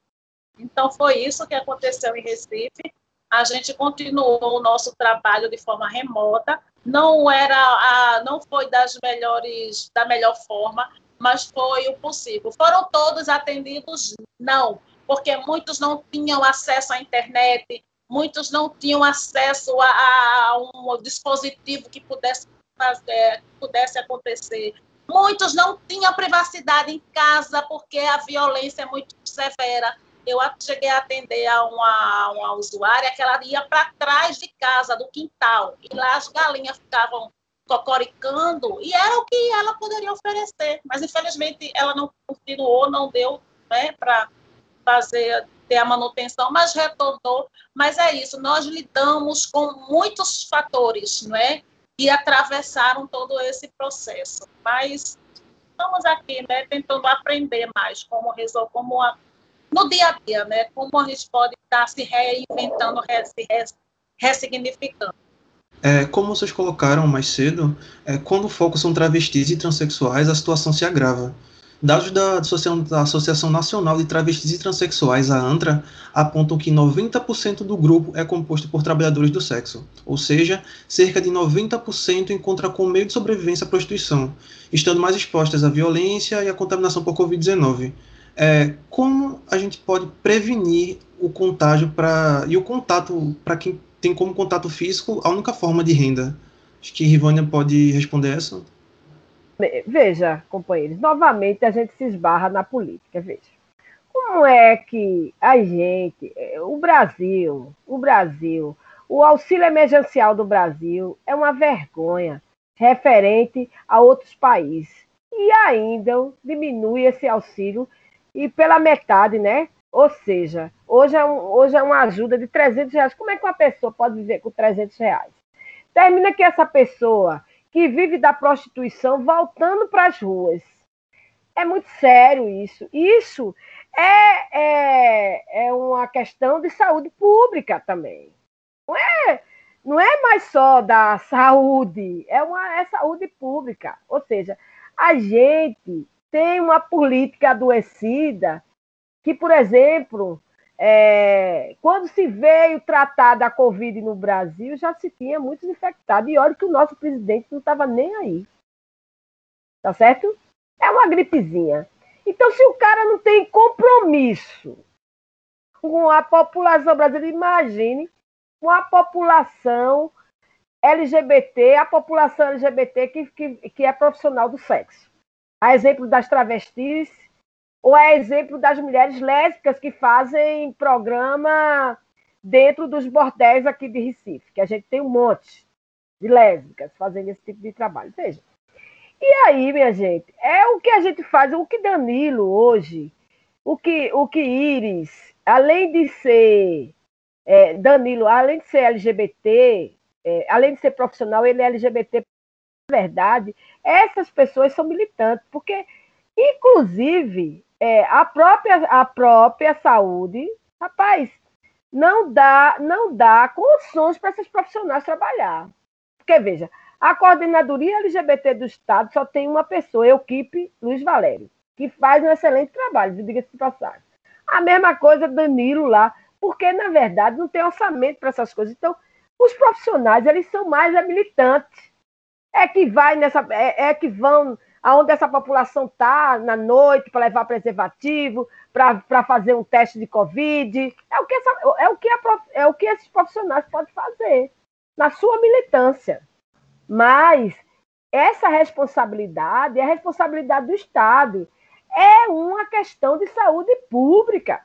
Então, foi isso que aconteceu em Recife. A gente continuou o nosso trabalho de forma remota. Não era a, não foi das melhores, da melhor forma, mas foi o possível. Foram todos atendidos? Não, porque muitos não tinham acesso à internet, muitos não tinham acesso a, a um dispositivo que pudesse fazer, que pudesse acontecer. Muitos não tinham privacidade em casa, porque a violência é muito severa. Eu cheguei a atender a uma, uma usuária que ela ia para trás de casa, do quintal, e lá as galinhas ficavam cocoricando, e era o que ela poderia oferecer. Mas, infelizmente, ela não continuou, não deu, né, para fazer, ter a manutenção, mas retornou. Mas é isso, nós lidamos com muitos fatores, não é, que atravessaram todo esse processo. Mas estamos aqui, né, tentando aprender mais como resolver, como a no dia a dia, né? Como a gente pode estar se reinventando, se ressignificando. É, como vocês colocaram mais cedo, é, quando o foco são travestis e transexuais, a situação se agrava. Dados da Associação, da Associação Nacional de Travestis e Transsexuais, a ANTRA, apontam que noventa por cento do grupo é composto por trabalhadores do sexo, ou seja, cerca de noventa por cento encontra como meio de sobrevivência a prostituição, estando mais expostas à violência e à contaminação por covid dezenove. É, como a gente pode prevenir o contágio pra, e o contato para quem tem como contato físico a única forma de renda? Acho que Rivânia pode responder essa. Veja, companheiros, novamente a gente se esbarra na política. Veja, como é que a gente, o Brasil, o Brasil, o auxílio emergencial do Brasil é uma vergonha referente a outros países, e ainda diminui esse auxílio e pela metade, né? Ou seja, hoje é, um, hoje é uma ajuda de trezentos reais. Como é que uma pessoa pode viver com trezentos reais? Termina que essa pessoa que vive da prostituição voltando para as ruas. É muito sério isso. Isso é, é, é uma questão de saúde pública também. Não é, não é mais só da saúde, é, uma, é saúde pública. Ou seja, a gente tem uma política adoecida que, por exemplo, é, quando se veio tratar da Covid no Brasil, já se tinha muitos infectados. E olha que o nosso presidente não estava nem aí. Tá certo? É uma gripezinha. Então, se o cara não tem compromisso com a população brasileira, imagine com a população L G B T, a população L G B T que, que, que é profissional do sexo. A exemplo das travestis, ou a exemplo das mulheres lésbicas que fazem programa dentro dos bordéis aqui de Recife, que a gente tem um monte de lésbicas fazendo esse tipo de trabalho. Veja. E aí, minha gente, é o que a gente faz, o que Danilo hoje, o que, o que Iris, além de ser, é, Danilo, além de ser L G B T, é, além de ser profissional, ele é L G B T. Na verdade, essas pessoas são militantes, porque, inclusive, é, a, própria, a própria saúde, rapaz, não dá, não dá condições para esses profissionais trabalhar. Porque, veja, a coordenadoria L G B T do Estado só tem uma pessoa, Euquipe Luiz Valério, que faz um excelente trabalho, diga-se de passagem. A mesma coisa Danilo lá, porque, na verdade, não tem orçamento para essas coisas. Então, os profissionais, eles são mais militantes. É que vai nessa, é, é que vão aonde essa população está na noite para levar preservativo, para fazer um teste de Covid. É o, que essa, é, o que a, é o que esses profissionais podem fazer na sua militância. Mas essa responsabilidade é a responsabilidade do Estado. É uma questão de saúde pública.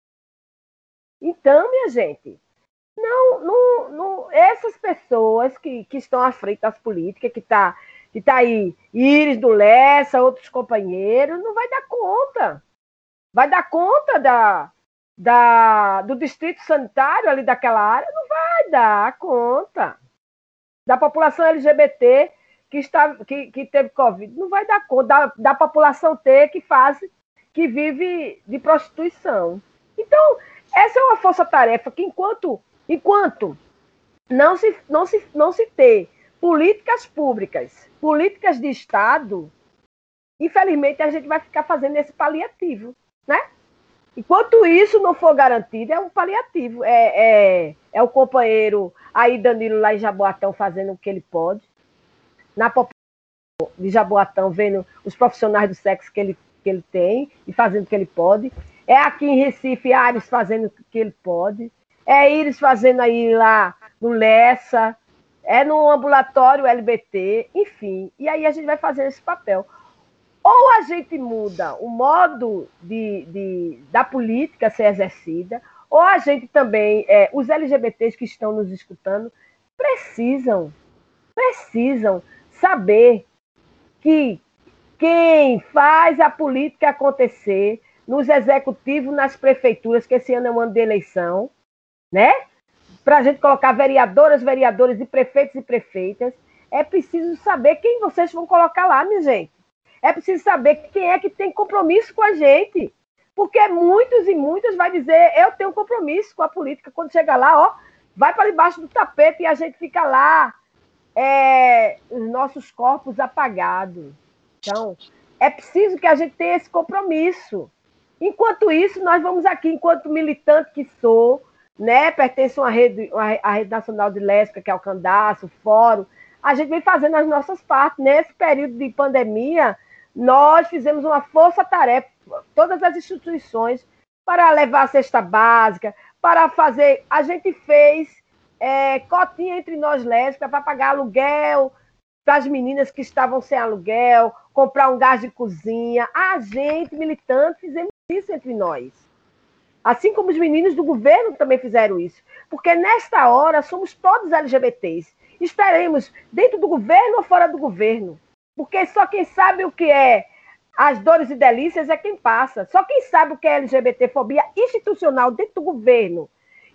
Então, minha gente, não, não, não, essas pessoas que, que estão à frente das políticas, que está que tá aí, Iris do Lessa, outros companheiros, não vai dar conta. Vai dar conta da, da, do distrito sanitário ali daquela área? Não vai dar conta. Da população L G B T que, está, que, que teve Covid, não vai dar conta. Da, da população T que faz, que vive de prostituição. Então, essa é uma força-tarefa que, enquanto, enquanto não, se, não, se, não se ter políticas públicas, políticas de Estado, infelizmente a gente vai ficar fazendo esse paliativo, né? Enquanto isso não for garantido, é um paliativo. É, é, é o companheiro aí, Danilo, lá em Jaboatão, fazendo o que ele pode. Na população de Jaboatão, vendo os profissionais do sexo que ele, que ele tem e fazendo o que ele pode. É aqui em Recife, Ares fazendo o que ele pode. É Iris fazendo aí lá no Lessa. É no ambulatório L B T. Enfim, e aí a gente vai fazendo esse papel. Ou a gente muda o modo de, de, da política ser exercida, ou a gente também, é, os L G B Ts que estão nos escutando, precisam, precisam saber que quem faz a política acontecer nos executivos, nas prefeituras, que esse ano é um ano de eleição, né? Para a gente colocar vereadoras, vereadores e prefeitos e prefeitas, é preciso saber quem vocês vão colocar lá, minha gente. É preciso saber quem é que tem compromisso com a gente. Porque muitos e muitas vai dizer, eu tenho compromisso com a política. Quando chega lá, ó, vai para debaixo do tapete e a gente fica lá, é, os nossos corpos apagados. Então, é preciso que a gente tenha esse compromisso. Enquanto isso, nós vamos aqui, enquanto militante que sou, né, pertenço a uma rede, a rede nacional de lésbica, que é o Candaço, o Fórum, a gente vem fazendo as nossas partes. Nesse período de pandemia, nós fizemos uma força-tarefa, todas as instituições, para levar a cesta básica, para fazer... A gente fez é, cotinha entre nós lésbicas para pagar aluguel para as meninas que estavam sem aluguel, comprar um gás de cozinha. A gente, militante, fizemos isso entre nós. Assim como os meninos do governo também fizeram isso. Porque nesta hora somos todos L G B Ts. Estaremos dentro do governo ou fora do governo. Porque só quem sabe o que é as dores e delícias é quem passa. Só quem sabe o que é L G B T fobia institucional dentro do governo.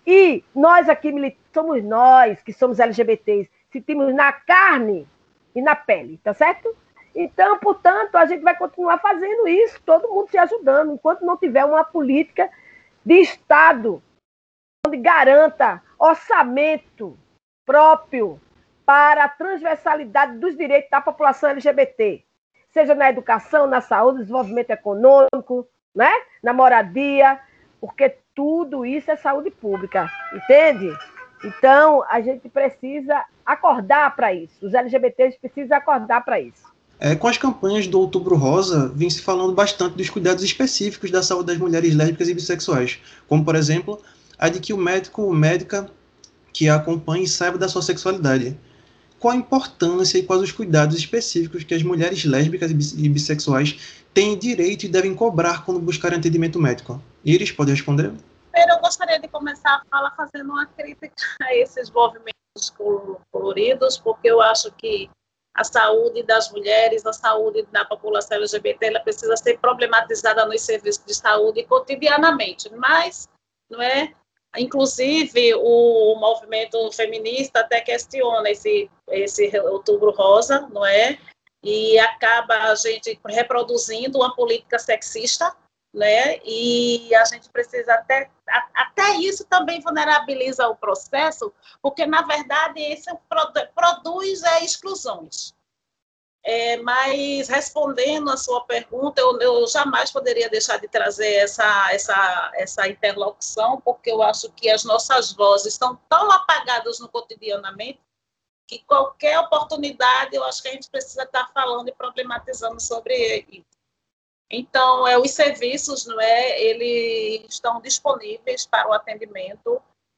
E nós aqui somos nós que somos L G B Ts, sentimos na carne e na pele, tá certo? Então, portanto, a gente vai continuar fazendo isso, todo mundo se ajudando, enquanto não tiver uma política de Estado onde garanta orçamento próprio para a transversalidade dos direitos da população L G B T, seja na educação, na saúde, no desenvolvimento econômico, né? Na moradia, porque tudo isso é saúde pública, entende? Então, a gente precisa acordar para isso, os L G B Ts precisam acordar para isso. É, com as campanhas do Outubro Rosa, vem se falando bastante dos cuidados específicos da saúde das mulheres lésbicas e bissexuais, como, por exemplo, a de que o médico ou médica que a acompanhe saiba da sua sexualidade. Qual a importância e quais os cuidados específicos que as mulheres lésbicas e bissexuais têm direito e devem cobrar quando buscarem atendimento médico? Iris, pode responder? Primeiro, eu gostaria de começar a fala fazendo uma crítica a esses movimentos coloridos, porque eu acho que a saúde das mulheres, a saúde da população L G B T, ela precisa ser problematizada nos serviços de saúde cotidianamente, mas não é Inclusive, o movimento feminista até questiona esse, esse Outubro Rosa, não é? E acaba a gente reproduzindo uma política sexista, né? E a gente precisa até até isso também vulnerabiliza o processo, porque na verdade isso produz é, exclusões. É, mas respondendo a sua pergunta, eu, eu jamais poderia deixar de trazer essa essa essa interlocução, porque eu acho que as nossas vozes estão tão apagadas no cotidianamente que qualquer oportunidade eu acho que a gente precisa estar falando e problematizando sobre isso. Então, é, os serviços, não é, eles estão disponíveis para o atendimento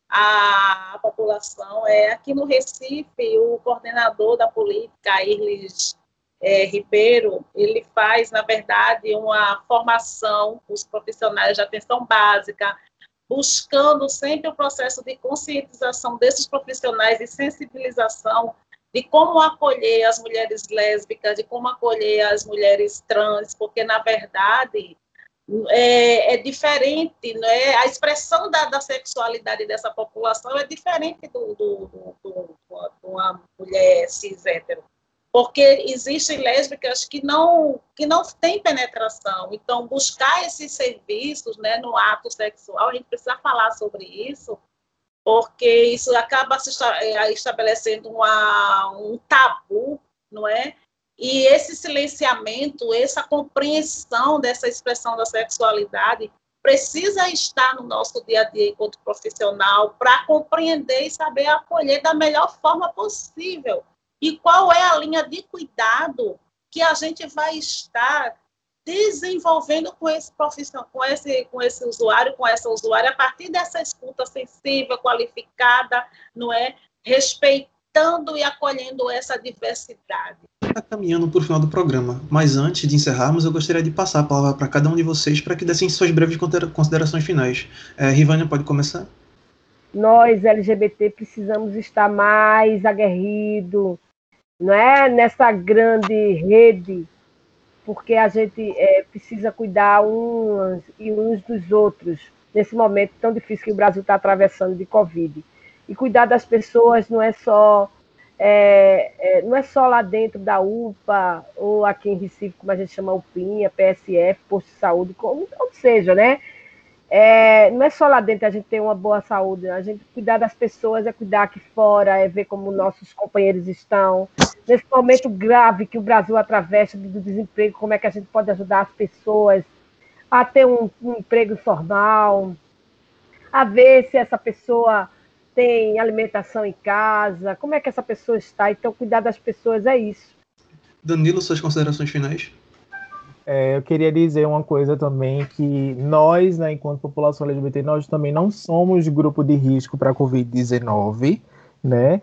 à população. É, aqui no Recife, o coordenador da política, Irles é, Ribeiro, ele faz, na verdade, uma formação para os profissionais de atenção básica, buscando sempre o processo de conscientização desses profissionais e sensibilização de como acolher as mulheres lésbicas, de como acolher as mulheres trans, porque, na verdade, é, é diferente, não é? A expressão da, da sexualidade dessa população é diferente do, do, do, do, de uma mulher cis hétero, porque existem lésbicas que não, que não têm penetração. Então, buscar esses serviços, né, no ato sexual, a gente precisa falar sobre isso, porque isso acaba se estabelecendo uma, um tabu, não é? E esse silenciamento, essa compreensão dessa expressão da sexualidade precisa estar no nosso dia a dia enquanto profissional para compreender e saber acolher da melhor forma possível. E qual é a linha de cuidado que a gente vai estar desenvolvendo com esse profissional, com esse, com esse usuário, com essa usuária, a partir dessa escuta sensível, qualificada, não é? Respeitando e acolhendo essa diversidade. Está caminhando para o final do programa, mas antes de encerrarmos, eu gostaria de passar a palavra para cada um de vocês para que dessem suas breves considerações finais. É, Rivânia, pode começar? Nós, L G B T, precisamos estar mais aguerridos, não é? Nessa grande rede, porque a gente é, precisa cuidar uns e uns dos outros nesse momento tão difícil que o Brasil está atravessando de Covid. E cuidar das pessoas não é só é, é, não é só lá dentro da U P A, ou aqui em Recife, como a gente chama UPinha, P S F, posto de saúde, como ou seja, né? É, não é só lá dentro que a gente tem uma boa saúde, a gente cuidar das pessoas é cuidar aqui fora, é ver como nossos companheiros estão. Nesse momento grave que o Brasil atravessa do desemprego, como é que a gente pode ajudar as pessoas a ter um, um emprego formal, a ver se essa pessoa tem alimentação em casa, como é que essa pessoa está. Então, cuidar das pessoas é isso. Danilo, suas considerações finais? É, eu queria dizer uma coisa também, que nós, né, enquanto população L G B T, nós também não somos grupo de risco para a covid dezenove, né?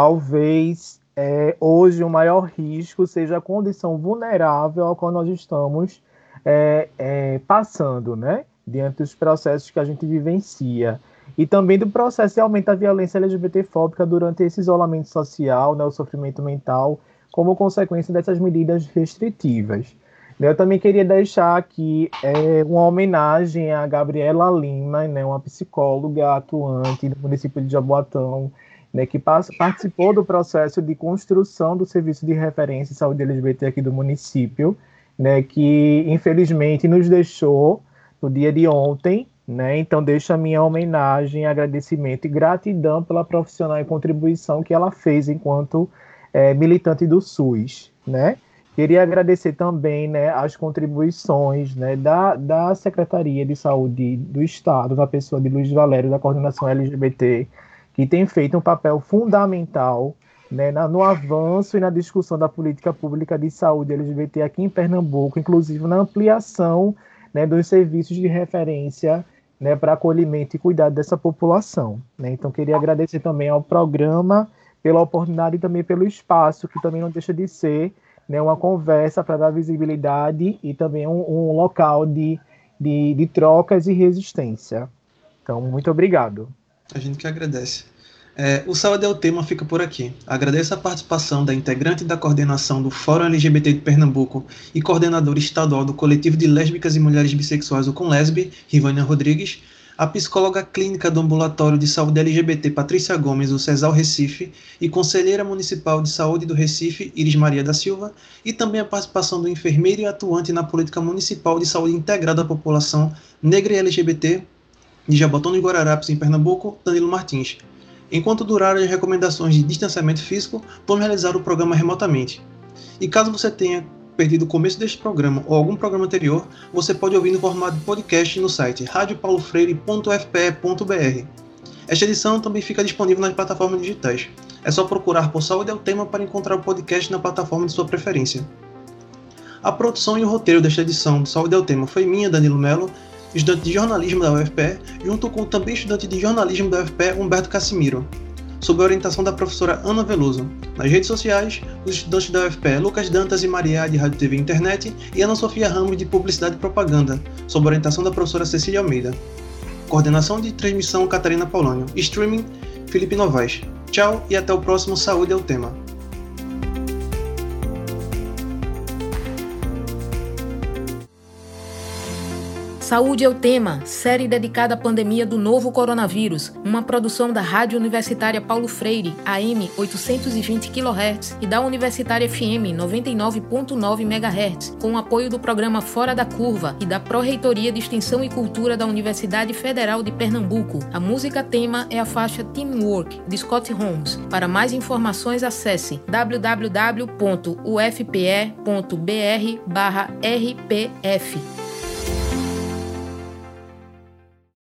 Talvez é, hoje o maior risco seja a condição vulnerável ao qual nós estamos é, é, passando, né? Diante dos processos que a gente vivencia. E também do processo de aumento da violência L G B T-fóbica durante esse isolamento social, né, o sofrimento mental, como consequência dessas medidas restritivas. Eu também queria deixar aqui é, uma homenagem a Gabriela Lima, né, uma psicóloga atuante do município de Jaboatão, né, que participou do processo de construção do serviço de referência em saúde L G B T aqui do município, né, que infelizmente nos deixou no dia de ontem, né, então deixo a minha homenagem, agradecimento e gratidão pela profissional e contribuição que ela fez enquanto é, militante do SUS, né. Queria agradecer também, né, as contribuições, né, da, da Secretaria de Saúde do Estado, na pessoa de Luiz Valério, da Coordenação L G B T, que tem feito um papel fundamental, né, na, no avanço e na discussão da política pública de saúde L G B T aqui em Pernambuco, inclusive na ampliação, né, dos serviços de referência, né, para acolhimento e cuidado dessa população, né. Então, queria agradecer também ao programa pela oportunidade e também pelo espaço, que também não deixa de ser, né, uma conversa para dar visibilidade e também um, um local de, de, de trocas e resistência. Então, muito obrigado. A gente que agradece. É, o Saúde é o Tema fica por aqui. Agradeço a participação da integrante da coordenação do Fórum L G B T de Pernambuco e coordenadora estadual do Coletivo de Lésbicas e Mulheres Bissexuais, o Conlesb, Rivânia Rodrigues, a psicóloga clínica do Ambulatório de Saúde L G B T Patrícia Gomes, do CESAL Recife, e conselheira municipal de saúde do Recife, Iris Maria da Silva, e também a participação do enfermeiro e atuante na política municipal de saúde integrada à população negra e L G B T de Jabotão dos Guararapes, em Pernambuco, Danilo Martins. Enquanto durarem as recomendações de distanciamento físico, vamos realizar o programa remotamente. E caso você tenha perdido o começo deste programa ou algum programa anterior, você pode ouvir no formato de podcast no site radio paulo freire ponto f p e ponto b r. Esta edição também fica disponível nas plataformas digitais. É só procurar por Saúde é o Tema para encontrar o podcast na plataforma de sua preferência. A produção e o roteiro desta edição do Saúde é o Tema foi minha, Danilo Melo, estudante de jornalismo da U F P E, junto com o também estudante de jornalismo da U F P E, Humberto Cassimiro, sob a orientação da professora Ana Veloso. Nas redes sociais, os estudantes da U F P E, Lucas Dantas e Maria de Rádio, T V e Internet, e Ana Sofia Ramos de Publicidade e Propaganda, sob a orientação da professora Cecília Almeida. Coordenação de transmissão Catarina Paulânio. Streaming Felipe Novaes. Tchau e até o próximo Saúde é o Tema. Saúde é o Tema, série dedicada à pandemia do novo coronavírus, uma produção da Rádio Universitária Paulo Freire, A M oitocentos e vinte quilohertz, e da Universitária F M noventa e nove ponto nove megahertz, com o apoio do programa Fora da Curva e da Pró-Reitoria de Extensão e Cultura da Universidade Federal de Pernambuco. A música tema é a faixa Teamwork, de Scott Holmes. Para mais informações, acesse w w w ponto u f p e ponto b r barra r p f.